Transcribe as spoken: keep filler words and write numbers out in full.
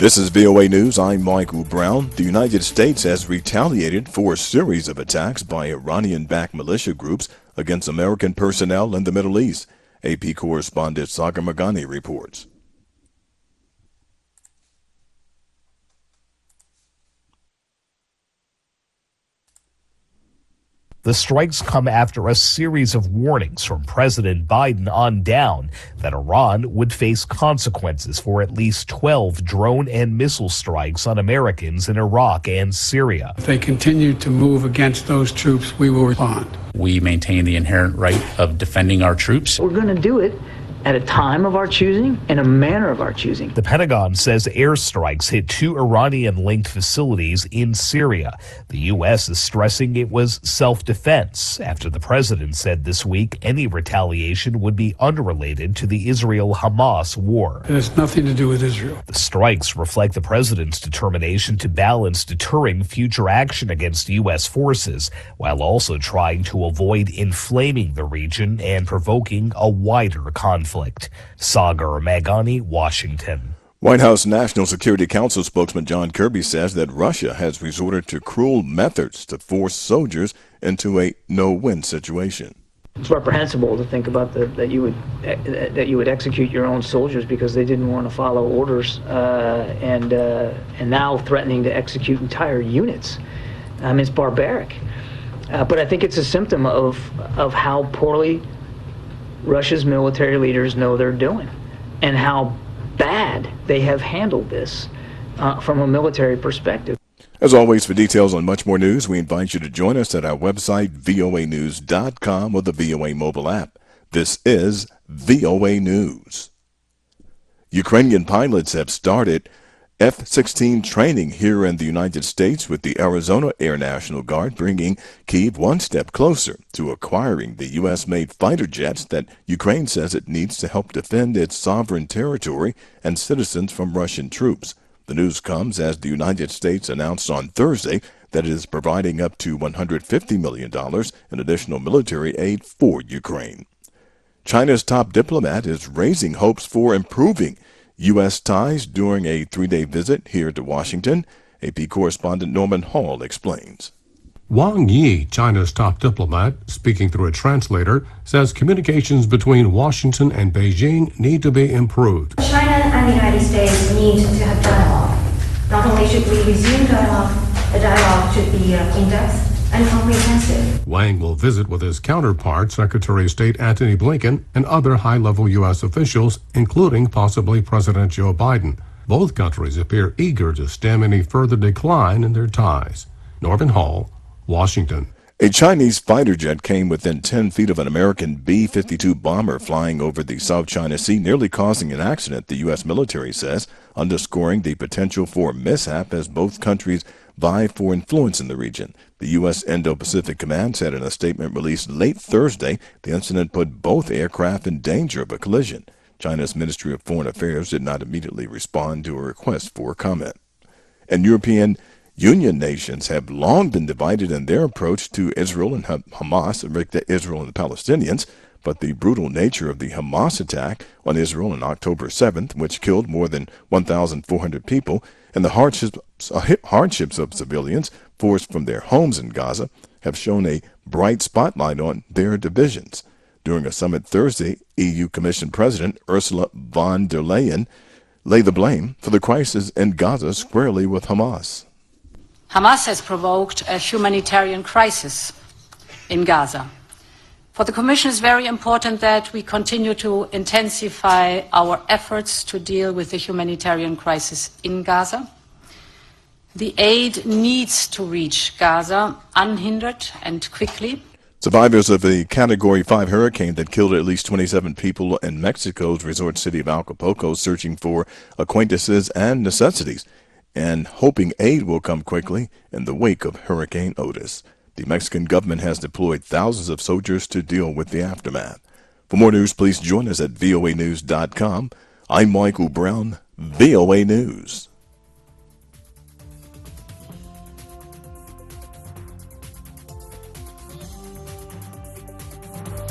This is V O A News. I'm Michael Brown. The United States has retaliated for a series of attacks by Iranian-backed militia groups against American personnel in the Middle East. A P correspondent Sagar Magani reports. The strikes come after a series of warnings from President Biden on down that Iran would face consequences for at least twelve drone and missile strikes on Americans in Iraq and Syria. If they continue to move against those troops, we will respond. We maintain the inherent right of defending our troops. We're going to do it at a time of our choosing and a manner of our choosing. The Pentagon says airstrikes hit two Iranian-linked facilities in Syria. The U S is stressing it was self-defense after the president said this week any retaliation would be unrelated to the Israel-Hamas war. It has nothing to do with Israel. The strikes reflect the president's determination to balance deterring future action against U S forces while also trying to avoid inflaming the region and provoking a wider conflict. Sagar Magani, Washington. White House National Security Council spokesman John Kirby says that Russia has resorted to cruel methods to force soldiers into a no-win situation. It's reprehensible to think about the, that you would that you would execute your own soldiers because they didn't want to follow orders, uh, and uh, and now threatening to execute entire units. I mean, it's barbaric. Uh, but I think it's a symptom of of how poorly Russia's military leaders know they're doing and how bad they have handled this uh, from a military perspective. As always, for details on much more news, we invite you to join us at our website, V O A news dot com, or the V O A mobile app. This is V O A News. Ukrainian pilots have started F sixteen training here in the United States, with the Arizona Air National Guard bringing Kyiv one step closer to acquiring the U S-made fighter jets that Ukraine says it needs to help defend its sovereign territory and citizens from Russian troops. The news comes as the United States announced on Thursday that it is providing up to one hundred fifty million dollars in additional military aid for Ukraine. China's top diplomat is raising hopes for improving U S ties during a three-day visit here to Washington. A P correspondent Norman Hall explains. Wang Yi, China's top diplomat, speaking through a translator, says communications between Washington and Beijing need to be improved. China and the United States need to have dialogue. Not only should we resume dialogue, the dialogue should be uh, in-depth and comprehensive. Wang will visit with his counterpart, Secretary of State Antony Blinken, and other high-level U S officials, including possibly President Joe Biden. Both countries appear eager to stem any further decline in their ties. Norman Hall, Washington. A Chinese fighter jet came within ten feet of an American B fifty-two bomber flying over the South China Sea, nearly causing an accident, the U S military says, underscoring the potential for mishap as both countries vie for influence in the region. The U S Indo-Pacific Command said in a statement released late Thursday the incident put both aircraft in danger of a collision. China's Ministry of Foreign Affairs did not immediately respond to a request for comment. And European Union nations have long been divided in their approach to Israel and Hamas, Israel and the Palestinians, but the brutal nature of the Hamas attack on Israel on October seventh, which killed more than one thousand four hundred people, and the hardships, hardships of civilians forced from their homes in Gaza, have shown a bright spotlight on their divisions. During a summit Thursday, E U Commission President Ursula von der Leyen laid the blame for the crisis in Gaza squarely with Hamas. Hamas has provoked a humanitarian crisis in Gaza. For the Commission, it's very important that we continue to intensify our efforts to deal with the humanitarian crisis in Gaza. The aid needs to reach Gaza unhindered and quickly. Survivors of a Category five hurricane that killed at least twenty-seven people in Mexico's resort city of Acapulco searching for acquaintances and necessities, and hoping aid will come quickly in the wake of Hurricane Otis. The Mexican government has deployed thousands of soldiers to deal with the aftermath. For more news, please join us at V O A news dot com. I'm Michael Brown, V O A News.